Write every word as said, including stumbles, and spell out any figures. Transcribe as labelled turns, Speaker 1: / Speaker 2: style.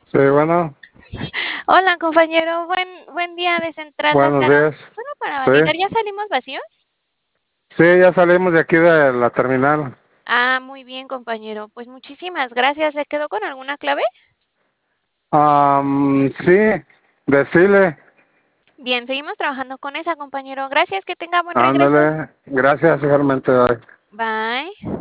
Speaker 1: Sí, bueno,
Speaker 2: Hola, compañero. Buen, buen día de Central
Speaker 1: buenos
Speaker 2: Lázaro.
Speaker 1: días.
Speaker 2: Solo para
Speaker 1: Sí,
Speaker 2: validar, ¿ya salimos vacíos?
Speaker 1: sí, ya salimos de aquí de la terminal.
Speaker 2: Ah, muy bien, compañero. Pues muchísimas gracias. ¿Se quedó con alguna clave?
Speaker 1: Am, sí, desfile.
Speaker 2: Bien, seguimos trabajando con esa, compañero. Gracias, que tenga buen regreso.
Speaker 1: Ándale, gracias igualmente. Bye.
Speaker 2: Bye.